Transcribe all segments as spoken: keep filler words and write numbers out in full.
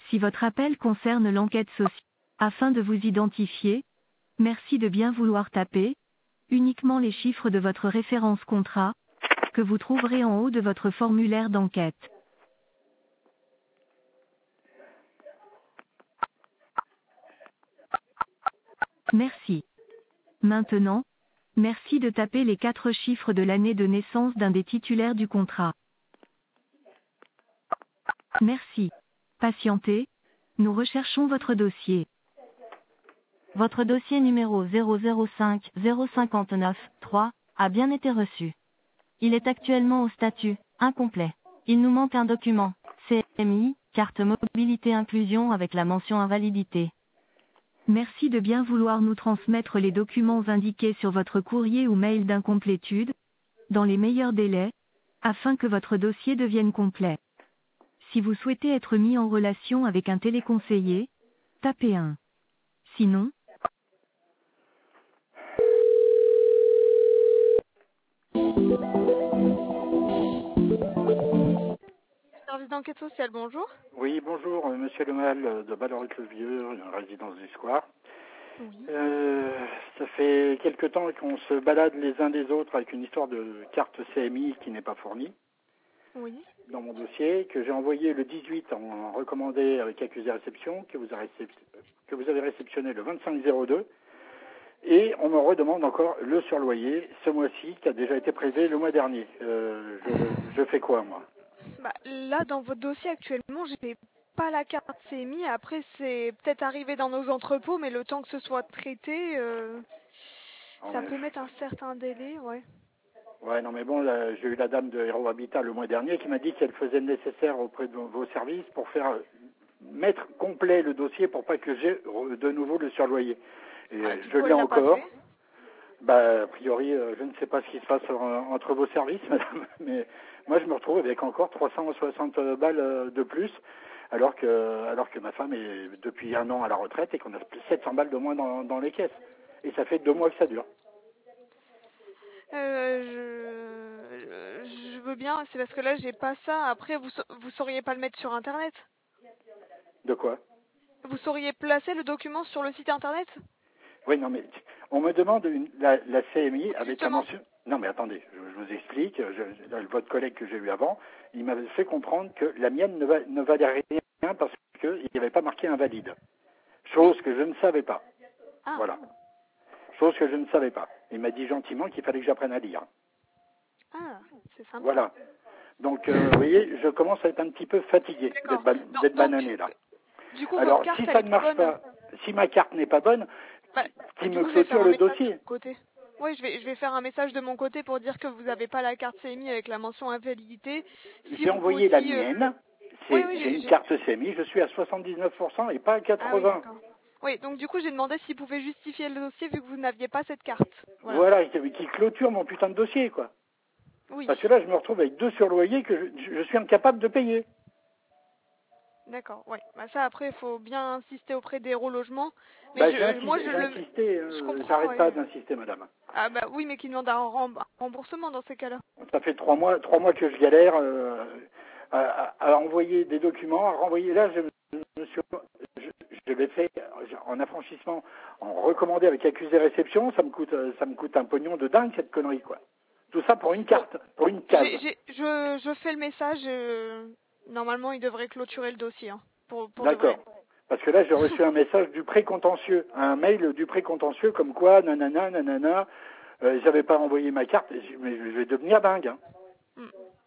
Si votre appel concerne l'enquête sociale, afin de vous identifier, merci de bien vouloir taper uniquement les chiffres de votre référence contrat, que vous trouverez en haut de votre formulaire d'enquête. Merci. Maintenant, merci de taper les quatre chiffres de l'année de naissance d'un des titulaires du contrat. Merci. Patientez, nous recherchons votre dossier. Votre dossier numéro zéro zéro cinq zéro cinq neuf trois a bien été reçu. Il est actuellement au statut incomplet. Il nous manque un document, C M I, carte mobilité inclusion avec la mention invalidité. Merci de bien vouloir nous transmettre les documents indiqués sur votre courrier ou mail d'incomplétude, dans les meilleurs délais, afin que votre dossier devienne complet. Si vous souhaitez être mis en relation avec un téléconseiller, tapez un. Sinon, Service d'enquête sociale, bonjour. Oui, bonjour, euh, monsieur Lemal euh, de Balleruc-le-Vieux, résidence du Square. Oui. Euh, ça fait quelque temps qu'on se balade les uns des autres avec une histoire de carte C M I qui n'est pas fournie Oui. dans mon dossier, que j'ai envoyé le dix-huit en recommandé avec accusé réception, que vous, avez récep- que vous avez réceptionné le vingt-cinq zéro deux, et on me redemande encore le surloyer ce mois-ci qui a déjà été prélevé le mois dernier. Euh, je, je fais quoi, moi? Bah, là, dans votre dossier actuellement, j'ai pas la carte C M I. Après, c'est peut-être arrivé dans nos entrepôts, mais le temps que ce soit traité, euh, Oh, ça mais- peut mettre un certain délai, ouais. Ouais, non, mais bon, là, j'ai eu la dame de Hero Habitat le mois dernier qui m'a dit qu'elle faisait le nécessaire auprès de vos services pour faire euh, mettre complet le dossier pour pas que j'ai re- de nouveau le surloyer. Et Ah, euh, du je coup, l'ai elle l'a pas encore. fait. Bah, a priori, euh, je ne sais pas ce qui se passe en- entre vos services, madame, mais moi, je me retrouve avec encore trois cent soixante balles euh, de plus, alors que, alors que ma femme est depuis un an à la retraite et qu'on a sept cents balles de moins dans, dans les caisses. Et ça fait deux mois que ça dure. Euh, je... je veux bien, c'est parce que là, j'ai pas ça. Après, vous, sa- vous sauriez pas le mettre sur Internet? De quoi? Vous sauriez placer le document sur le site Internet? Oui, non, mais on me demande une- la, la C M I avec la Justement. mention. Non, mais attendez, je, je vous explique. Je, je- votre collègue que j'ai eu avant, il m'avait fait comprendre que la mienne ne, va- ne valait rien parce qu'il n'y avait pas marqué invalide. Chose que je ne savais pas. Ah. Voilà. Chose que je ne savais pas. Il m'a dit gentiment qu'il fallait que j'apprenne à lire. Ah, c'est sympa. Voilà. Donc, euh, vous voyez, je commence à être un petit peu fatigué d'être D'accord. ban- Donc- d'être donc, banané là. Du coup, Alors, votre carte, si elle ça est ne pas marche bonne. pas, si ma carte n'est pas bonne, Bah, qui du me coup, je vais faire un clôture le message de dossier. mon côté. Oui, je vais, je vais faire un message de mon côté pour dire que vous n'avez pas la carte C M I avec la mention invalidité. Si J'ai vous envoyé la aussi, euh, mienne. C'est Oui, oui, j'ai j'ai... une j'ai- carte C M I, je suis à soixante-dix-neuf pour cent et pas à Ah oui, quatre-vingts. d'accord. Oui, donc du coup, j'ai demandé s'il pouvait justifier le dossier vu que vous n'aviez pas cette carte. Voilà. Voilà, qui qui clôture mon putain de dossier, quoi. Oui, Parce que là, je me retrouve avec deux surloyers que je, je suis incapable de payer. d'accord. Oui. Bah, ça, après, il faut bien insister auprès des logements. Mais Bah, je, j'ai euh, moi, insisté, je j'ai le... insisté, Je euh, comprends, j'arrête pas ouais. d'insister, madame. Ah bah oui, mais qui demande un rem- remboursement dans ces cas-là. Ça fait trois mois, trois mois que je galère euh, à, à- à envoyer des documents, à renvoyer. Là, je, je, me suis- je, je l'ai fait en affranchissement, en recommandé avec accusé réception. Ça me coûte, euh, ça me coûte un pognon de dingue cette connerie, quoi. Tout ça pour une Bon, carte, pour une case. j'ai, j'ai, je, je fais le message. euh, Normalement, il devrait clôturer le dossier. Hein, pour, pour de D'accord. vrai. Parce que là, j'ai reçu un message du précontentieux, un mail du précontentieux comme quoi, nanana, nanana, euh, j'avais pas envoyé ma carte, et je- mais je vais devenir dingue. Hein. Mm.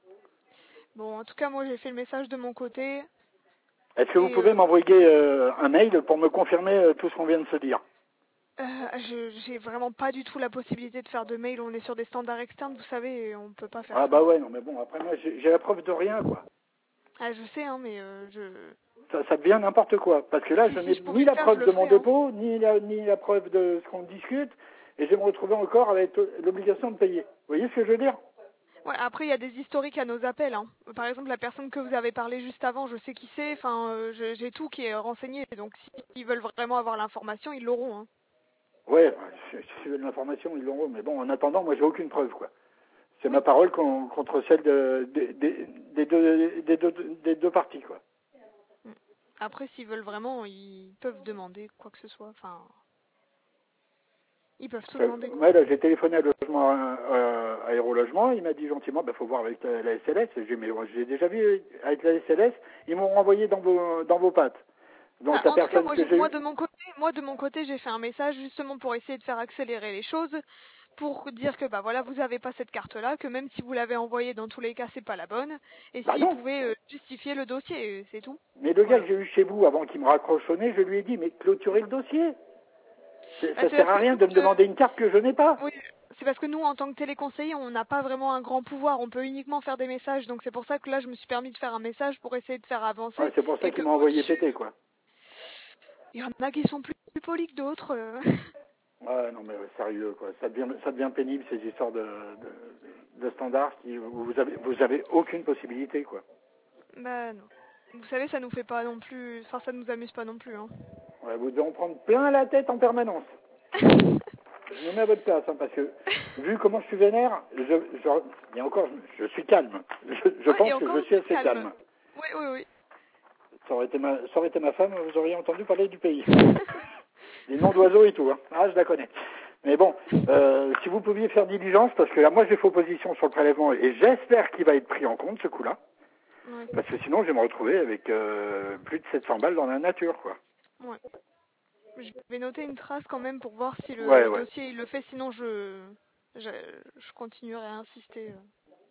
Bon, en tout cas, moi, j'ai fait le message de mon côté. Est-ce que vous Et pouvez euh, m'envoyer euh, un mail pour me confirmer euh, tout ce qu'on vient de se dire? euh, je j'ai vraiment pas du tout la possibilité de faire de mail. On est sur des standards externes, vous savez, et on peut pas faire Ah ça. bah ouais, non mais bon, après moi j'ai j'ai la preuve de rien, quoi. Ah, je sais, hein, mais euh, je... Ça, ça devient n'importe quoi. Parce que là, Si, je si, n'ai je ni pouvais le la faire, je preuve le de mon ferais. Hein. dépôt, ni la, ni la preuve de ce qu'on discute, et je vais me retrouver encore avec l'obligation de payer. Vous voyez ce que je veux dire? Ouais, après, il y a des historiques à nos appels. Hein. Par exemple, la personne que vous avez parlé juste avant, je sais qui c'est. Enfin, euh, je- j'ai tout qui est renseigné. Donc, s'ils veulent vraiment avoir l'information, ils l'auront. Hein. Ouais, si si de l'information, ils l'auront, mais bon, en attendant, moi j'ai aucune preuve, quoi. C'est Oui. ma parole con- contre celle de, de- de- des, deux, des, deux, des deux parties, quoi. Après, s'ils veulent vraiment, ils peuvent demander quoi que ce soit. Enfin, ils peuvent tout Euh, demander. Quoi. ouais, là, j'ai téléphoné à logement, euh, aérologement, il m'a dit gentiment, bah, faut voir avec la, la S L S. J'ai dit, mais moi, j'ai déjà vu avec la S L S, ils m'ont renvoyé dans vos, dans vos pattes. Donc, Bah, la en tout cas, personne moi, que j'ai- j'ai moi eue, de mon côté, moi de mon côté, j'ai fait un message justement pour essayer de faire accélérer les choses, pour dire que bah voilà, vous avez pas cette carte-là, que même si vous l'avez envoyée, dans tous les cas, c'est pas la bonne, et bah s'ils non. pouvaient euh, justifier le dossier, euh, c'est tout. Mais le gars Voilà. que j'ai eu chez vous, avant qu'il me raccroche au nez, je lui ai dit, mais clôturez le dossier. C'est- Bah, Ça c'est sert parce à que rien nous, de me euh, demander une carte que je n'ai pas. oui, c'est parce que nous, en tant que téléconseiller, on n'a pas vraiment un grand pouvoir. On peut uniquement faire des messages. Donc c'est pour ça que là, je me suis permis de faire un message pour essayer de faire avancer. Ouais, c'est pour ça Et que qu'il m'a envoyé au-dessus, péter, quoi. il y en a qui sont plus, plus polis que d'autres. euh. Ouais, non, mais ouais, sérieux, quoi. Ça devient, ça devient pénible, ces histoires de, de, de standards qui, où vous avez, vous avez aucune possibilité, quoi. Bah non. Vous savez, ça nous fait pas non plus. Enfin, ça nous amuse pas non plus. Hein. Ouais, vous devez en prendre plein la tête en permanence. Je me mets à votre place, hein, parce que, vu comment je suis vénère, je, je, il y a encore, je, je suis calme. Je, je Ouais, pense et que encore je suis assez calme. calme. Oui, oui, oui. Ça aurait été ma, ça aurait été ma femme, vous auriez entendu parler du pays. Les noms d'oiseaux et tout, hein. Ah, je la connais. Mais bon, euh, si vous pouviez faire diligence, parce que là, moi, j'ai fait opposition sur le prélèvement, et j'espère qu'il va être pris en compte, ce coup-là. Ouais. Parce que sinon, je vais me retrouver avec euh, plus de sept cents balles dans la nature, quoi. Ouais. Je vais noter une trace quand même pour voir si le, Ouais, le ouais. dossier il le fait. Sinon, je, je, je continuerai à insister. euh.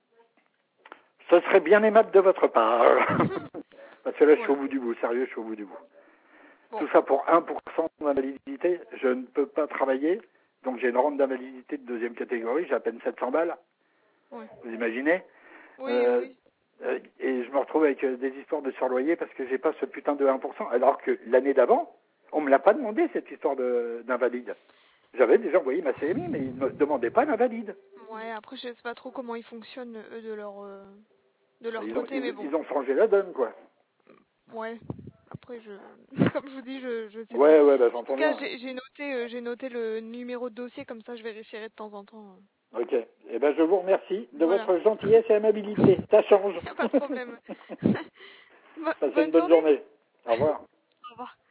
Ce serait bien aimable de votre part. Parce que là, je suis Voilà. au bout du bout, sérieux, je suis au bout du bout. Bon. Tout ça pour un pour cent d'invalidité, je ne peux pas travailler, donc j'ai une rente d'invalidité de deuxième catégorie, j'ai à peine sept cents balles, Ouais. vous imaginez Oui, euh, oui. euh, Et je me retrouve avec euh, des histoires de surloyer parce que j'ai pas ce putain de un pour cent, alors que l'année d'avant, on me l'a pas demandé cette histoire de- d'invalide. J'avais déjà envoyé ma C M I, mais ils ne me demandaient pas d'invalide. Ouais, après, je sais pas trop comment ils fonctionnent, eux, de leur, euh, de leur Ils ont, côté, mais ils, bon. ils ont changé la donne, quoi. Ouais. Après, je, comme je vous dis, je, je sais pas. Ouais, ouais, bah En tout j'entends cas, bien. j'ai j'ai noté, euh, j'ai noté le numéro de dossier, comme ça, je vérifierai de temps en temps. Ok. Eh ben, je vous remercie de Voilà. votre gentillesse et amabilité. Ça change. Y a pas de problème. Bo- Passez une Bonne bonne journée. journée. Au revoir. Au revoir.